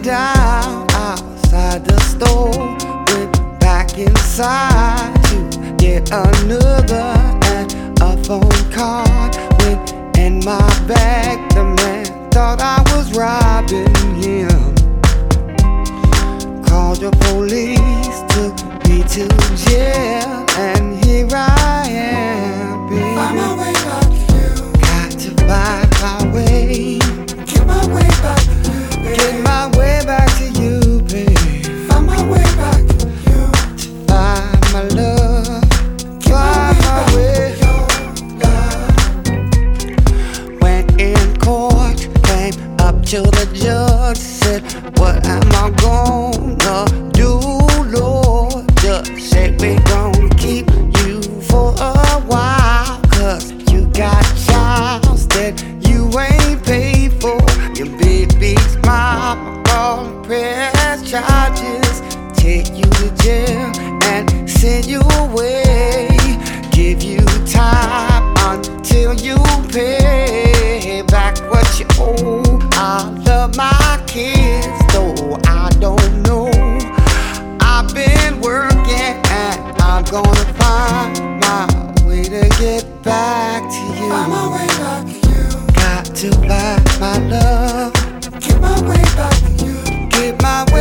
down outside the store, went back inside to get another, and a phone call went in my bag. The man thought I was robbing him. Called the police, took me to jail, and here I am, baby. Find my way back to you. Got to find my way. Get my way back to you, baby. Get my way back to you, baby. Find my way back to you. Find my love. Get Find my my way way. back to your love. Went in court, came up to the judge, said, what am I gonna do, Lord? Judge said, we gonna keep you for a while, 'cause you got jobs that you ain't paid for. Your baby's mama gonna press charges, take you to jail and send you away. Give you time until you pay back what you owe. I love my kids, though I don't know. I've been working and I'm gonna find my way to get back to you. Find my way back to you. Got to find my love. Get my way back to you. Get my